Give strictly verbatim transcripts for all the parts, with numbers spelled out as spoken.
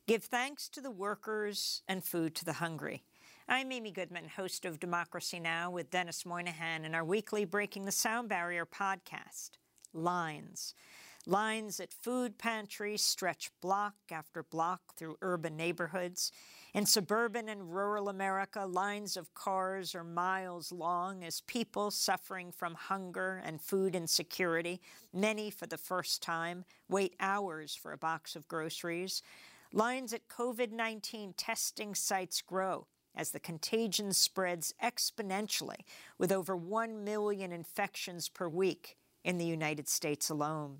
Give thanks to the workers and food to the hungry. I'm Amy Goodman, host of Democracy Now! With Dennis Moynihan in our weekly Breaking the Sound Barrier podcast. Lines. Lines at food pantries stretch block after block through urban neighborhoods. In suburban and rural America, lines of cars are miles long as people suffering from hunger and food insecurity, many for the first time, wait hours for a box of groceries. Lines at COVID nineteen testing sites grow as the contagion spreads exponentially, with over one million infections per week in the United States alone.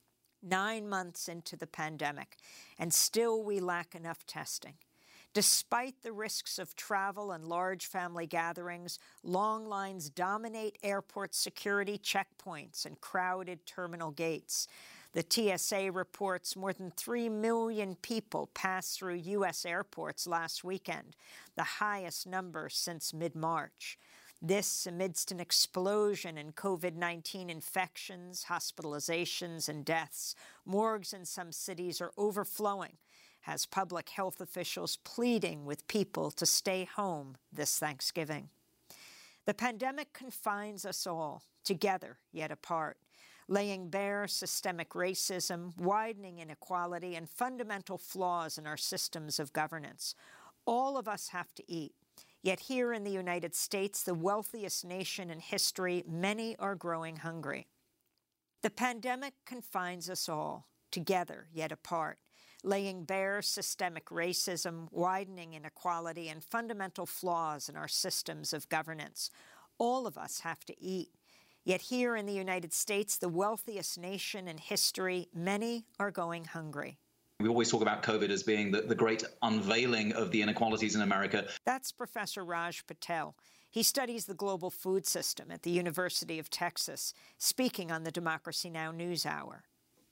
Nine months into the pandemic, and still we lack enough testing. Despite the risks of travel and large family gatherings, long lines dominate airport security checkpoints and crowded terminal gates. The T S A reports more than three million people passed through U S airports last weekend, the highest number since mid-March. This amidst an explosion in COVID nineteen infections, hospitalizations, and deaths. Morgues in some cities are overflowing, has public health officials pleading with people to stay home this Thanksgiving. The pandemic confines us all, together yet apart, laying bare systemic racism, widening inequality, and fundamental flaws in our systems of governance. All of us have to eat. Yet here in the United States, the wealthiest nation in history, many are growing hungry. The pandemic confines us all, together yet apart, laying bare systemic racism, widening inequality, and fundamental flaws in our systems of governance. All of us have to eat. Yet here in the United States, the wealthiest nation in history, many are going hungry. We always talk about COVID as being the, the great unveiling of the inequalities in America. That's Professor Raj Patel. He studies the global food system at the University of Texas, speaking on the Democracy Now! News Hour.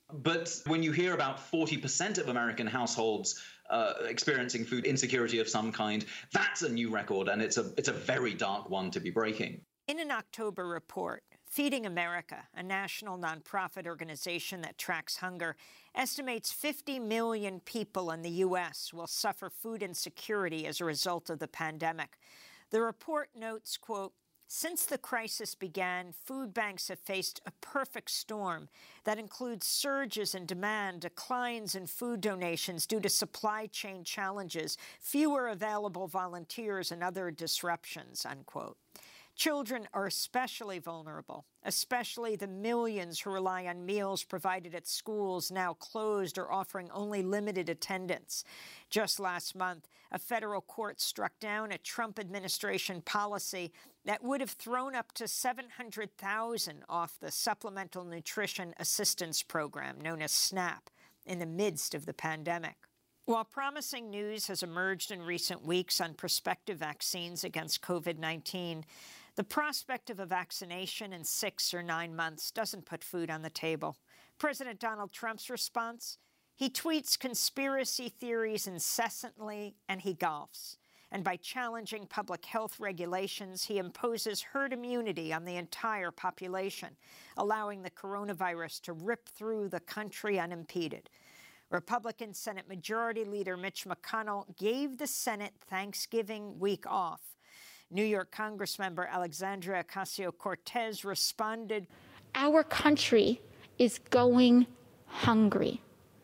But when you hear about forty percent of American households uh, experiencing food insecurity of some kind, that's a new record, and it's a it's a very dark one to be breaking. In an October report, Feeding America, a national nonprofit organization that tracks hunger, estimates fifty million people in the U S will suffer food insecurity as a result of the pandemic. The report notes, quote, "Since the crisis began, food banks have faced a perfect storm that includes surges in demand, declines in food donations due to supply chain challenges, fewer available volunteers, and other disruptions," unquote. Children are especially vulnerable, especially the millions who rely on meals provided at schools now closed or offering only limited attendance. Just last month, a federal court struck down a Trump administration policy that would have thrown up to seven hundred thousand off the Supplemental Nutrition Assistance Program, known as SNAP, in the midst of the pandemic. While promising news has emerged in recent weeks on prospective vaccines against COVID nineteen, the prospect of a vaccination in six or nine months doesn't put food on the table. President Donald Trump's response? He tweets conspiracy theories incessantly, and he golfs. And by challenging public health regulations, he imposes herd immunity on the entire population, allowing the coronavirus to rip through the country unimpeded. Republican Senate Majority Leader Mitch McConnell gave the Senate Thanksgiving week off. New York Congressmember Alexandria Ocasio-Cortez responded, "Our country is going hungry."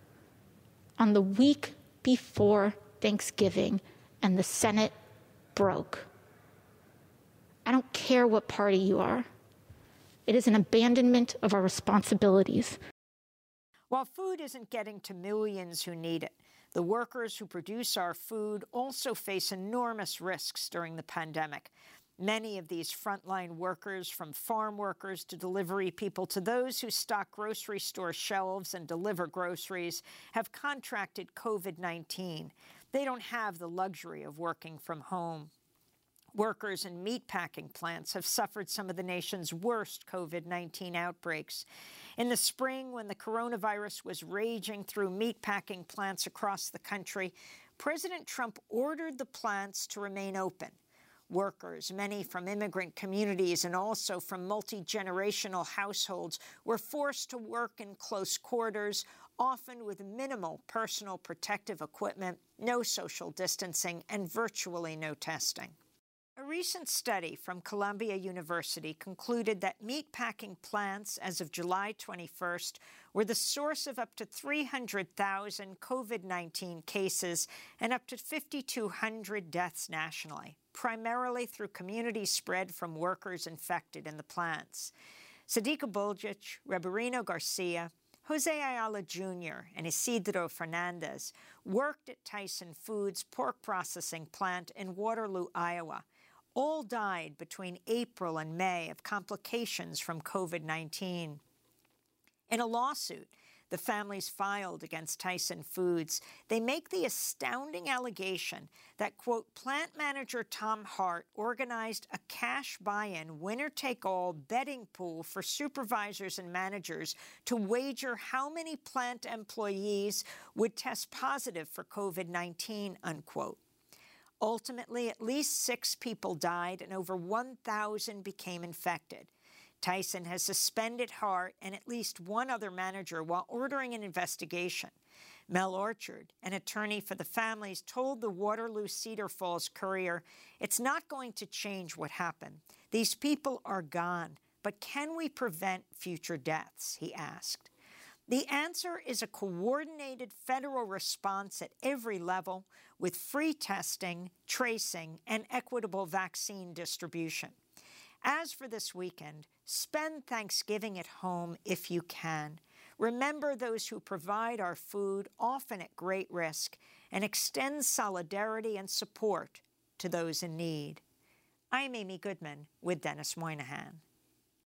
On the week before Thanksgiving, and the Senate broke. I don't care what party you are. It is an abandonment of our responsibilities. While food isn't getting to millions who need it, the workers who produce our food also face enormous risks during the pandemic. Many of these frontline workers, from farm workers to delivery people to those who stock grocery store shelves and deliver groceries, have contracted COVID nineteen. They don't have the luxury of working from home. Workers in meatpacking plants have suffered some of the nation's worst COVID nineteen outbreaks. In the spring, when the coronavirus was raging through meatpacking plants across the country, President Trump ordered the plants to remain open. Workers, many from immigrant communities and also from multi-generational households, were forced to work in close quarters, often with minimal personal protective equipment, no social distancing, and virtually no testing. A recent study from Columbia University concluded that meatpacking plants as of July twenty-first were the source of up to three hundred thousand COVID nineteen cases and up to five thousand two hundred deaths nationally, primarily through community spread from workers infected in the plants. Sadiqa Buljic, Reberino Garcia, Jose Ayala Junior and Isidro Fernandez worked at Tyson Foods' pork processing plant in Waterloo, Iowa. All died between April and May of complications from COVID nineteen. In a lawsuit the families filed against Tyson Foods, they make the astounding allegation that, quote, plant manager Tom Hart organized a cash buy-in, winner-take-all betting pool for supervisors and managers to wager how many plant employees would test positive for COVID nineteen, unquote. Ultimately, at least six people died and over one thousand became infected. Tyson has suspended Hart and at least one other manager while ordering an investigation. Mel Orchard, an attorney for the families, told the Waterloo Cedar Falls Courier, "It's not going to change what happened. These people are gone, but can we prevent future deaths?" he asked. The answer is a coordinated federal response at every level with free testing, tracing, and equitable vaccine distribution. As for this weekend, spend Thanksgiving at home if you can. Remember those who provide our food, often at great risk, and extend solidarity and support to those in need. I'm Amy Goodman with Dennis Moynihan.